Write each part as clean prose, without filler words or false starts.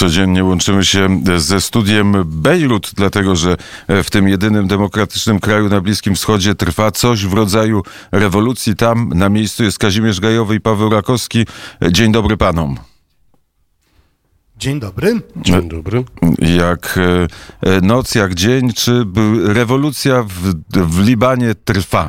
Codziennie łączymy się ze studiem Bejrut, dlatego że w tym jedynym demokratycznym kraju na Bliskim Wschodzie trwa coś w rodzaju rewolucji. Tam na miejscu jest Kazimierz Gajowy i Paweł Rakowski. Dzień dobry panom. Dzień dobry. Dzień dobry. Jak noc, jak dzień, czy rewolucja w Libanie trwa?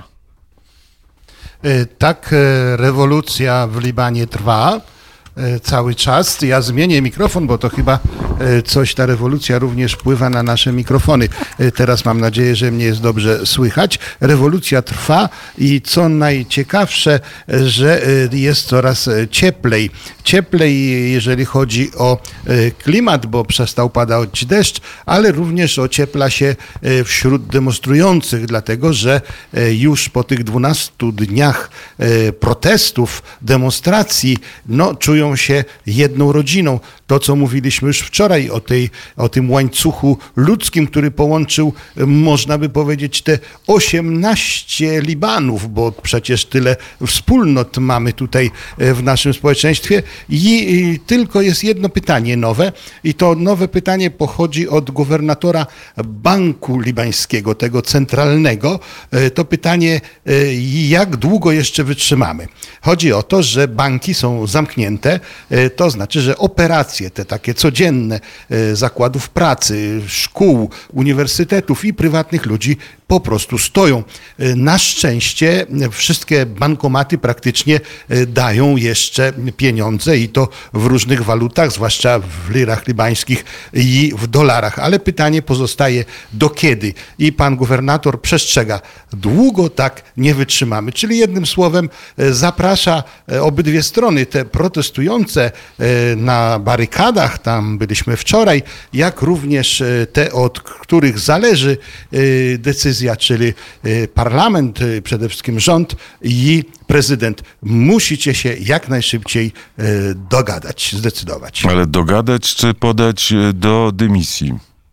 Tak, rewolucja w Libanie trwa cały czas. Ja zmienię mikrofon, bo to chyba ta rewolucja również wpływa na nasze mikrofony. Teraz mam nadzieję, że mnie jest dobrze słychać. Rewolucja trwa i co najciekawsze, że jest coraz cieplej. Cieplej, jeżeli chodzi o klimat, bo przestał padać deszcz, ale również ociepla się wśród demonstrujących, dlatego że już po tych 12 dniach protestów, demonstracji, czują się jedną rodziną. To, co mówiliśmy już wczoraj o tym łańcuchu ludzkim, który połączył, można by powiedzieć, te 18 Libanów, bo przecież tyle wspólnot mamy tutaj w naszym społeczeństwie. I tylko jest jedno pytanie nowe i to nowe pytanie pochodzi od gubernatora Banku Libańskiego, tego centralnego. To pytanie, jak długo jeszcze wytrzymamy? Chodzi o to, że banki są zamknięte, to znaczy, że operacje te takie codzienne zakładów pracy, szkół, uniwersytetów i prywatnych ludzi po prostu stoją. Na szczęście wszystkie bankomaty praktycznie dają jeszcze pieniądze i to w różnych walutach, zwłaszcza w lirach libańskich i w dolarach. Ale pytanie pozostaje, do kiedy? I pan gubernator przestrzega, długo tak nie wytrzymamy. Czyli jednym słowem zaprasza obydwie strony, te protestujące na barykadach, tam byliśmy wczoraj, jak również te, od których zależy decyzja, czyli parlament, przede wszystkim rząd i prezydent. Musicie się jak najszybciej dogadać, zdecydować. Ale dogadać czy podać do dymisji?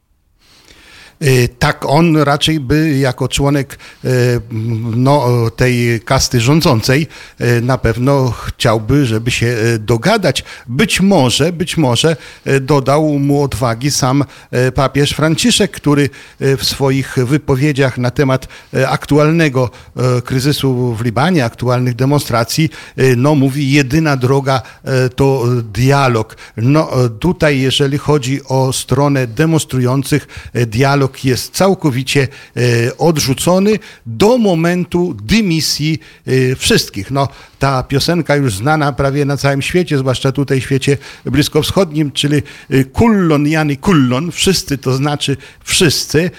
Tak, on raczej by jako członek tej kasty rządzącej na pewno chciałby, żeby się dogadać. Być może dodał mu odwagi sam papież Franciszek, który w swoich wypowiedziach na temat aktualnego kryzysu w Libanie, aktualnych demonstracji, mówi, jedyna droga to dialog. Tutaj, jeżeli chodzi o stronę demonstrujących, dialog jest całkowicie odrzucony do momentu dymisji wszystkich. Ta piosenka już znana prawie na całym świecie, zwłaszcza tutaj w świecie bliskowschodnim, czyli kullon yani kullon, wszyscy to znaczy wszyscy,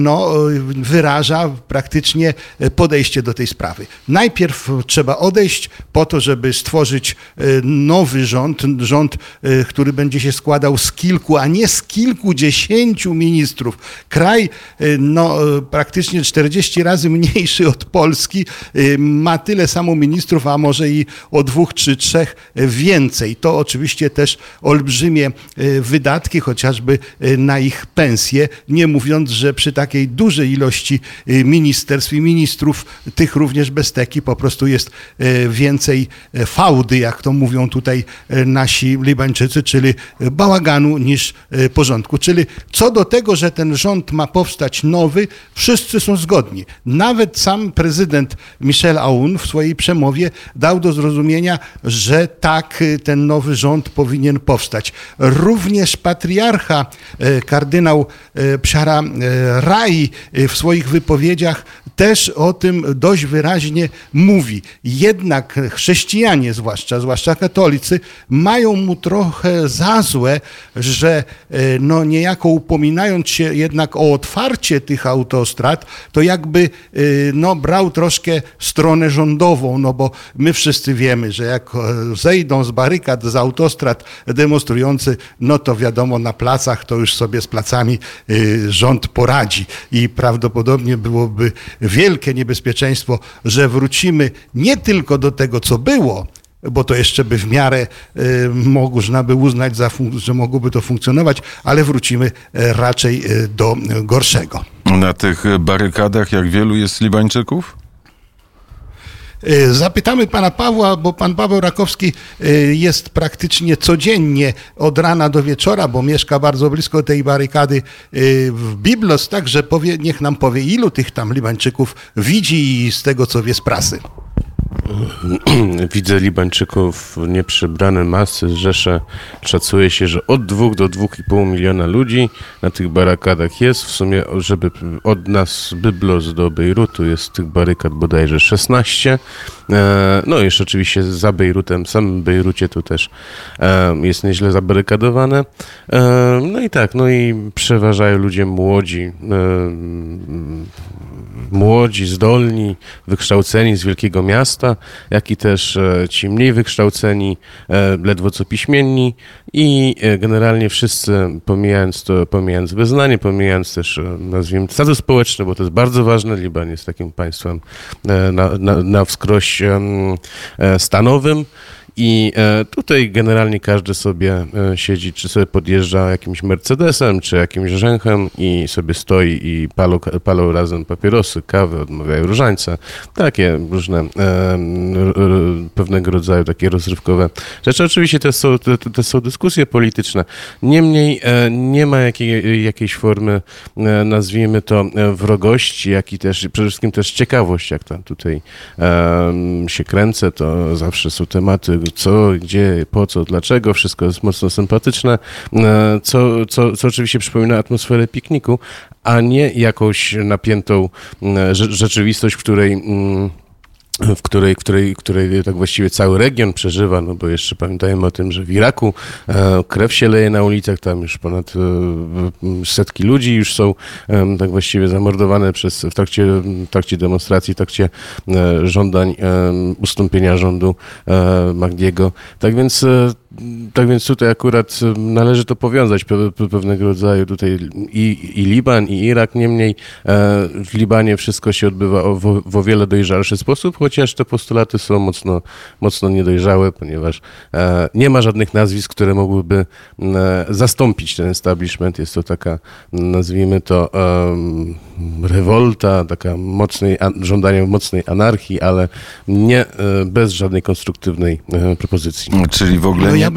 wyraża praktycznie podejście do tej sprawy. Najpierw trzeba odejść po to, żeby stworzyć nowy rząd, który będzie się składał z kilku, a nie z kilkudziesięciu ministrów. Kraj praktycznie 40 razy mniejszy od Polski, ma tyle samo ministrów, a może i o 2 czy 3 więcej. To oczywiście też olbrzymie wydatki, chociażby na ich pensje, nie mówiąc, że przy takiej dużej ilości ministerstw i ministrów, tych również bez teki, po prostu jest więcej fałdy, jak to mówią tutaj nasi Libańczycy, czyli bałaganu niż porządku. Czyli co do tego, że ten rząd ma powstać nowy, wszyscy są zgodni. Nawet sam prezydent Michel Aoun w swojej przemowie dał do zrozumienia, że tak, ten nowy rząd powinien powstać. Również patriarcha, kardynał Pshara Rai w swoich wypowiedziach też o tym dość wyraźnie mówi. Jednak chrześcijanie, zwłaszcza katolicy, mają mu trochę za złe, że niejako upominając się jednak o otwarcie tych autostrad, to jakby brał troszkę stronę rządową, bo my wszyscy wiemy, że jak zejdą z barykad, z autostrad demonstrujący, to wiadomo, na placach to już sobie z placami rząd poradzi i prawdopodobnie byłoby wielkie niebezpieczeństwo, że wrócimy nie tylko do tego, co było, bo to jeszcze by w miarę można by uznać, że mogłoby to funkcjonować, ale wrócimy raczej do gorszego. Na tych barykadach jak wielu jest Libańczyków? Zapytamy pana Pawła, bo pan Paweł Rakowski jest praktycznie codziennie od rana do wieczora, bo mieszka bardzo blisko tej barykady w Biblos, także niech nam powie, ilu tych tam Libańczyków widzi z tego, co wie z prasy. Widzę Libańczyków nieprzebrane masy, rzesze. Szacuje się, że od 2 do 2,5 miliona ludzi na tych barykadach jest. W sumie, żeby od nas Byblos do Bejrutu jest tych barykad bodajże 16. No jeszcze oczywiście za Bejrutem, w samym Bejrucie to też jest nieźle zabarykadowane. No i tak, no i przeważają ludzie młodzi, zdolni, wykształceni z wielkiego miasta, jak i też ci mniej wykształceni, ledwo co piśmienni i generalnie wszyscy, pomijając wyznanie, pomijając też, nazwijmy, status społeczny, bo to jest bardzo ważne. Liban jest takim państwem na wskroś stanowym. I tutaj generalnie każdy sobie siedzi, czy sobie podjeżdża jakimś Mercedesem, czy jakimś rzęchem i sobie stoi i palą razem papierosy, kawę, odmawiają różańce. Takie różne pewnego rodzaju takie rozrywkowe rzeczy. Oczywiście to są dyskusje polityczne. Niemniej nie ma jakiejś formy, nazwijmy to, wrogości, jak i też przede wszystkim też ciekawość, jak tam tutaj się kręcę, to zawsze są tematy, co, gdzie, po co, dlaczego, wszystko jest mocno sympatyczne, co oczywiście przypomina atmosferę pikniku, a nie jakąś napiętą rzeczywistość, w której tak właściwie cały region przeżywa, no bo jeszcze pamiętajmy o tym, że w Iraku krew się leje na ulicach, tam już ponad setki ludzi już są tak właściwie zamordowane w trakcie demonstracji, w trakcie żądań ustąpienia rządu Mahdiego. Tak więc tutaj akurat należy to powiązać pewnego rodzaju tutaj i Liban, i Irak. Niemniej w Libanie wszystko się odbywa w o wiele dojrzalszy sposób, chociaż te postulaty są mocno niedojrzałe, ponieważ nie ma żadnych nazwisk, które mogłyby zastąpić ten establishment. Jest to taka, nazwijmy to, rewolta, taka żądanie mocnej anarchii, ale nie bez żadnej konstruktywnej propozycji. Czyli w ogóle nie...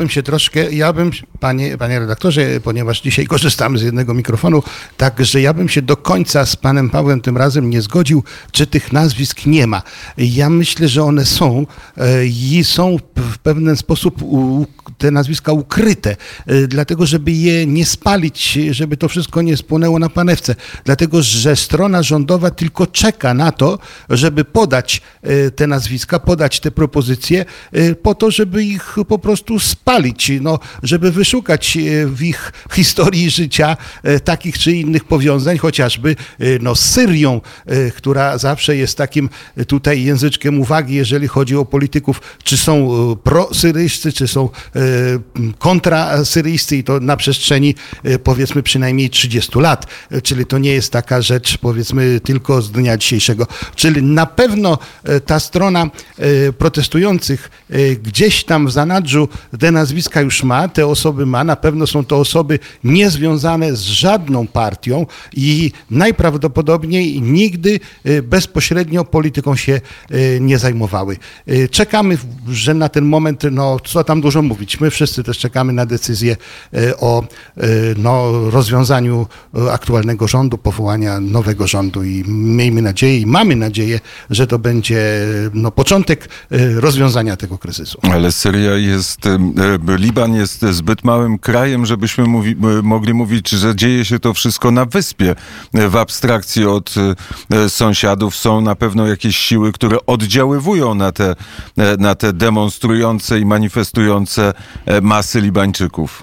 Panie redaktorze, ponieważ dzisiaj korzystamy z jednego mikrofonu, także ja bym się do końca z panem Pawłem tym razem nie zgodził, czy tych nazwisk nie ma. Ja myślę, że one są i są w pewien sposób te nazwiska ukryte, dlatego żeby je nie spalić, żeby to wszystko nie spłonęło na panewce, dlatego że strona rządowa tylko czeka na to, żeby podać te nazwiska, podać te propozycje po to, żeby ich po prostu spalić, no, żeby wyszukać w ich historii życia takich czy innych powiązań, chociażby no, z Syrią, która zawsze jest takim tutaj języczkiem uwagi, jeżeli chodzi o polityków, czy są prosyryjscy, czy są kontrasyryjscy i to na przestrzeni powiedzmy przynajmniej 30 lat, czyli to nie jest taka rzecz powiedzmy tylko z dnia dzisiejszego, czyli na pewno ta strona protestujących gdzieś tam w zanadrzu te nazwiska już ma, te osoby ma, na pewno są to osoby niezwiązane z żadną partią i najprawdopodobniej nigdy bezpośrednio polityką się nie zajmowały. Czekamy, że na ten moment, no co tam dużo mówić, my wszyscy też czekamy na decyzję o rozwiązaniu aktualnego rządu, powołania nowego rządu i miejmy nadzieję i mamy nadzieję, że to będzie początek rozwiązania tego kryzysu. Ale Syria Liban jest zbyt małym krajem, żebyśmy mogli mówić, że dzieje się to wszystko na wyspie. W abstrakcji od sąsiadów są na pewno jakieś siły, które oddziaływują na te demonstrujące i manifestujące masy Libańczyków.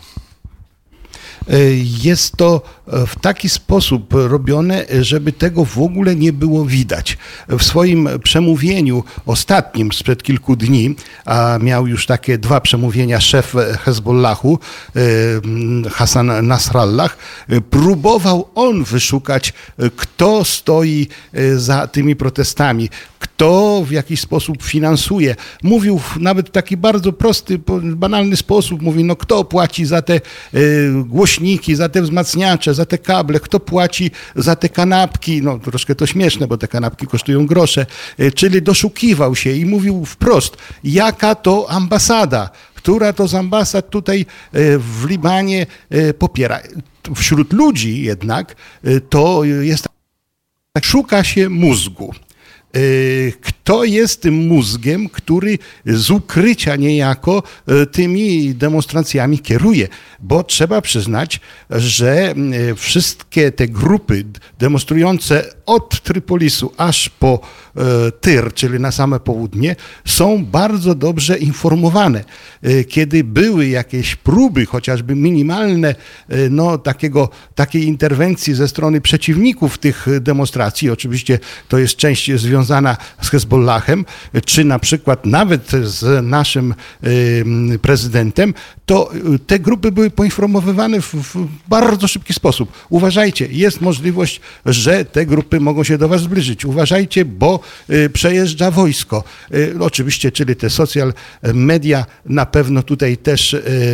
Jest to w taki sposób robione, żeby tego w ogóle nie było widać. W swoim przemówieniu ostatnim sprzed kilku dni, a miał już takie 2 przemówienia szef Hezbollahu, Hassan Nasrallah, próbował on wyszukać, kto stoi za tymi protestami, kto w jakiś sposób finansuje. Mówił nawet w taki bardzo prosty, banalny sposób, mówi, kto płaci za te głośniki, głośniki, za te wzmacniacze, za te kable, kto płaci za te kanapki, no troszkę to śmieszne, bo te kanapki kosztują grosze, czyli doszukiwał się i mówił wprost, jaka to ambasada, która to z ambasad tutaj w Libanie popiera. Wśród ludzi jednak to jest, szuka się mózgu. Kto jest tym mózgiem, który z ukrycia niejako tymi demonstracjami kieruje? Bo trzeba przyznać, że wszystkie te grupy demonstrujące od Trypolisu aż po Tyr, czyli na same południe, są bardzo dobrze informowane. Kiedy były jakieś próby, chociażby minimalne, no, takiej interwencji ze strony przeciwników tych demonstracji, oczywiście to jest część związana z Hezbollahem, czy na przykład nawet z naszym prezydentem, to te grupy były poinformowywane w bardzo szybki sposób. Uważajcie, jest możliwość, że te grupy mogą się do was zbliżyć. Uważajcie, bo przejeżdża wojsko. Oczywiście, czyli te social media na pewno tutaj też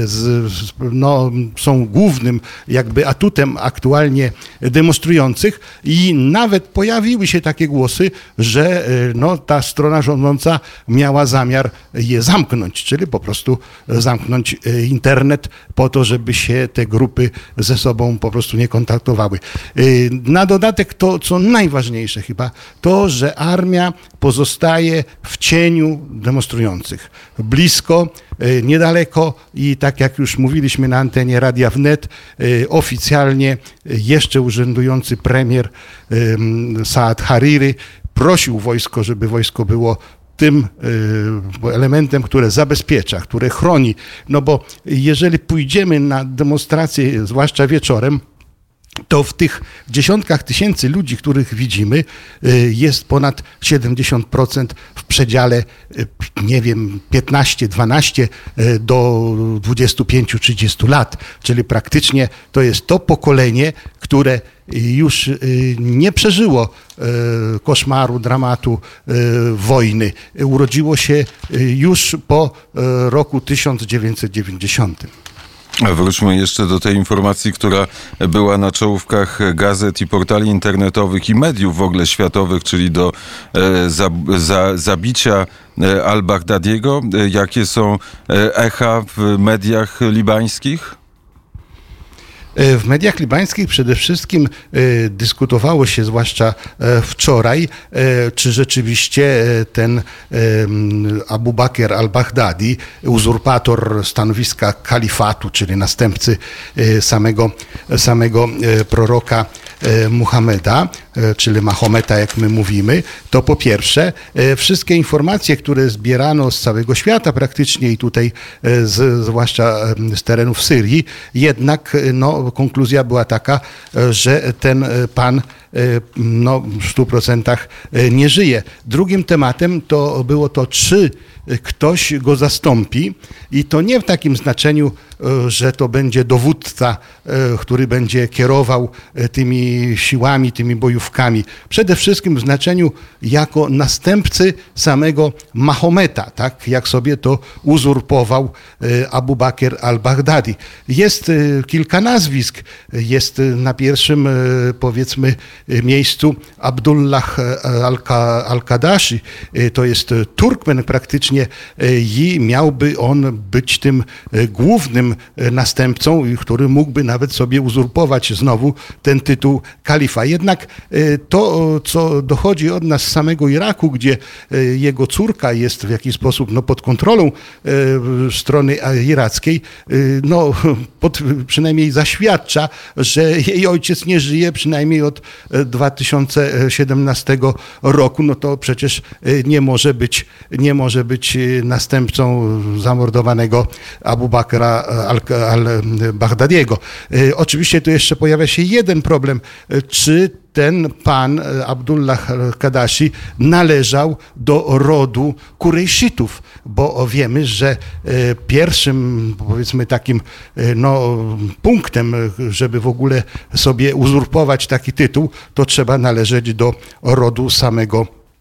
są głównym jakby atutem aktualnie demonstrujących i nawet pojawiły się takie głosy, że ta strona rządząca miała zamiar je zamknąć, czyli po prostu zamknąć internet po to, żeby się te grupy ze sobą po prostu nie kontaktowały. Na dodatek to, co najważniejsze chyba, to, że armia pozostaje w cieniu demonstrujących. Blisko, niedaleko i tak jak już mówiliśmy na antenie Radia Wnet, oficjalnie jeszcze urzędujący premier Saad Hariri prosił wojsko, żeby wojsko było tym elementem, które zabezpiecza, które chroni. No bo jeżeli pójdziemy na demonstrację, zwłaszcza wieczorem, to w tych dziesiątkach tysięcy ludzi, których widzimy, jest ponad 70% w przedziale, nie wiem, 15, 12 do 25-30 lat. Czyli praktycznie to jest to pokolenie, które już nie przeżyło koszmaru, dramatu wojny. Urodziło się już po roku 1990. Wróćmy jeszcze do tej informacji, która była na czołówkach gazet i portali internetowych i mediów w ogóle światowych, czyli do zabicia al-Baghdadiego. Jakie są echa w mediach libańskich? W mediach libańskich przede wszystkim dyskutowało się, zwłaszcza wczoraj, czy rzeczywiście ten Abu Bakr al-Baghdadi, uzurpator stanowiska kalifatu, czyli następcy samego proroka Muhammeda, czyli Mahometa, jak my mówimy, to po pierwsze wszystkie informacje, które zbierano z całego świata praktycznie i tutaj zwłaszcza z terenów Syrii, jednak konkluzja była taka, że ten pan w 100% nie żyje. Drugim tematem to było to, czy ktoś go zastąpi i to nie w takim znaczeniu, że to będzie dowódca, który będzie kierował tymi siłami, tymi bojówkami. Przede wszystkim w znaczeniu jako następcy samego Mahometa, tak jak sobie to uzurpował Abu Bakr al-Baghdadi. Jest kilka nazwisk. Jest na pierwszym, powiedzmy, miejscu Abdullah al-Qadashi. To jest Turkmen praktycznie i miałby on być tym głównym następcą, który mógłby nawet sobie uzurpować znowu ten tytuł kalifa. Jednak to, co dochodzi od nas z samego Iraku, gdzie jego córka jest w jakiś sposób pod kontrolą strony irackiej, przynajmniej zaświadcza, że jej ojciec nie żyje przynajmniej od 2017 roku. No to przecież nie może być następcą zamordowanego Abu Bakra al-Baghdadiego. Oczywiście tu jeszcze pojawia się jeden problem. Czy ten pan Abdullah al-Qadashi należał do rodu Kurejszitów, bo wiemy, że pierwszym, powiedzmy, takim punktem, żeby w ogóle sobie uzurpować taki tytuł, to trzeba należeć do rodu samego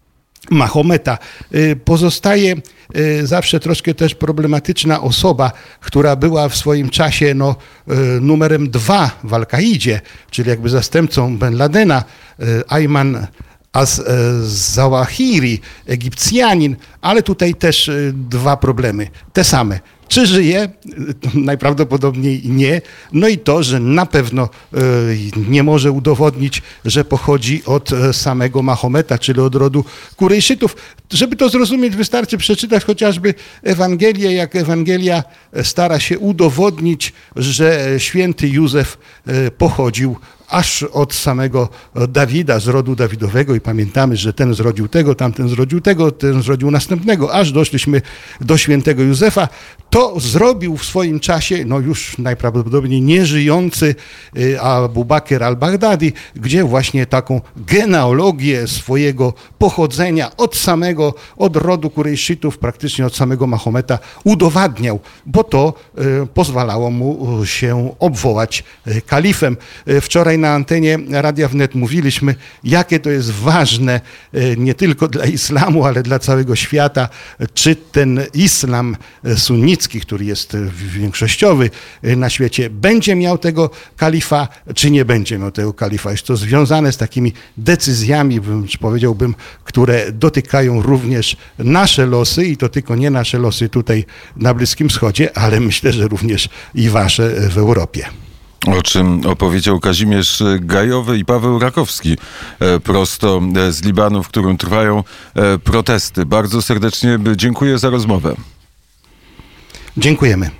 Mahometa. Pozostaje zawsze troszkę też problematyczna osoba, która była w swoim czasie numerem 2 w Al-Kaidzie, czyli jakby zastępcą Ben Ladena, Ayman az-Zawahiri, Egipcjanin, ale tutaj też 2 problemy, te same. Czy żyje? Najprawdopodobniej nie. No i to, że na pewno nie może udowodnić, że pochodzi od samego Mahometa, czyli od rodu Kurejszytów. Żeby to zrozumieć, wystarczy przeczytać chociażby Ewangelię, jak Ewangelia stara się udowodnić, że święty Józef pochodził aż od samego Dawida, z rodu Dawidowego i pamiętamy, że ten zrodził tego, tamten zrodził tego, ten zrodził następnego, aż doszliśmy do świętego Józefa. To zrobił w swoim czasie, już najprawdopodobniej nieżyjący Abu Bakr al-Baghdadi, gdzie właśnie taką genealogię swojego pochodzenia od rodu Kurejszytów, praktycznie od samego Mahometa udowadniał, bo to pozwalało mu się obwołać kalifem. Wczoraj na antenie Radia Wnet mówiliśmy, jakie to jest ważne nie tylko dla islamu, ale dla całego świata, czy ten islam sunnicki, który jest większościowy na świecie, będzie miał tego kalifa, czy nie będzie miał tego kalifa. Jest to związane z takimi decyzjami, powiedziałbym, które dotykają również nasze losy i to tylko nie nasze losy tutaj na Bliskim Wschodzie, ale myślę, że również i wasze w Europie. O czym opowiedział Kazimierz Gajowy i Paweł Rakowski prosto z Libanu, w którym trwają protesty. Bardzo serdecznie dziękuję za rozmowę. Dziękujemy.